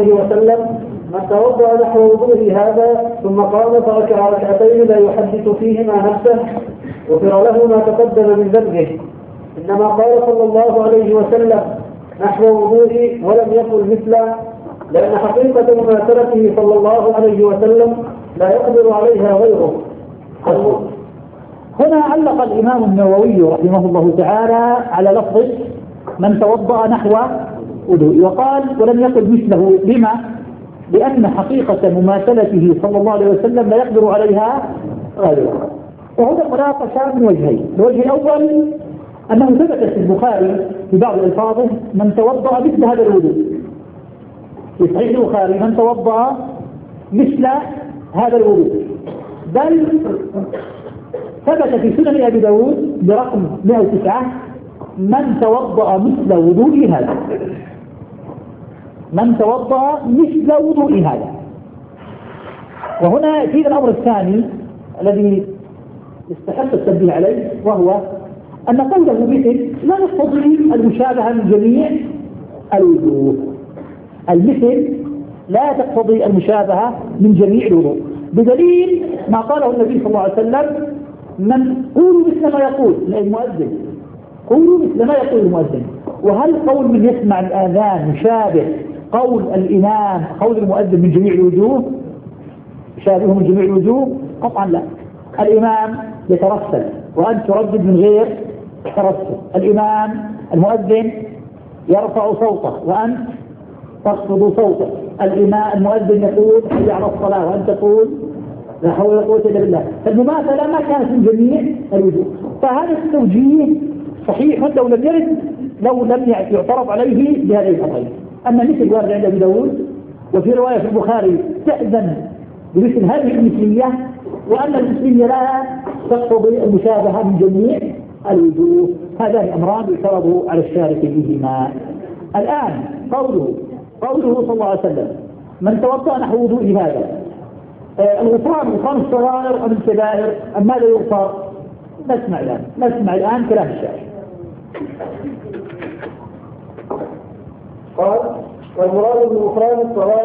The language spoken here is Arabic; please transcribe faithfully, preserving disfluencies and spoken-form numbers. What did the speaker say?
عليه وسلم: من توضأ نحو وضوء هذا ثم قام فركع ركعتين لا يحدث فيهما نفسه غفر له ما تقدم من ذنبه. إنما قال صلى الله عليه وسلم: نحو وضوئي، ولم يقل مثله، لأن حقيقة مماثلته صلى الله عليه وسلم لا يقدر عليها غيره. هنا علق الإمام النووي رحمه الله تعالى على لفظ من توضأ نحو وضوئي، وقال: ولم يقل مثله. لما؟ لأن حقيقة مماثلته صلى الله عليه وسلم لا يقدر عليها غيره. وهذا مناقشة من وجهين. الوجه الأول أنه ثبت في البخاري في بعض ألفاظه: من توضأ مثل هذا الوضوء. في صحيح البخاري: من توضأ مثل هذا الوضوء. بل ثبت في سنن أبي داود برقم مئة وتسعة: من توضأ مثل وضوء هذا. من توضأ مثل وضوء هذا. وهنا يأتي الأمر الثاني الذي استحق التنبيه عليه، وهو أن قوله مثل لا يقتضي المشابهة من جميع الوضوء. المثل لا تقتضي المشابهة من جميع الوضوء، بدليل ما قاله النبي صلى الله عليه وسلم: من قولوا مثل ما يقول المؤذن، قولوا مثل ما يقول المؤذن. وهل قول من يسمع الآذان مشابه قول الإمام قول المؤذن من جميع الوجوه؟ شابهه من جميع الوجوه؟ قطعا لا. الإمام يترسل وأنت تردد من غير ترسل. الإمام المؤذن يرفع صوته وأنت تخفض صوته. الإمام المؤذن يقول: حي على الصلاة، وأنت تقول: لا حول ولا قوة إلا بالله. فالمماثلة ما كانت من جميع الوجوه. فهذا التوجيه صحيح لو لم يرد لو لم يعترض عليه بهذه القضية. أما مثل وارد عند أبي داود، وفي رواية في البخاري تأذن بمثل هذه المثلية، وأن المثلية لا تقتضي المشابهة من جميع الوجوه. هذان أمران يعترض على الشارك بهما. الآن قوله قوله صلى الله عليه وسلم: من توضأ نحو وضوء هذا، آه الغفران غفران الصغائر أم الكبائر أم ماذا يغفر؟ نسمع الآن نسمع الآن كلام الشارع. قال: والمراد بغفران الصغائر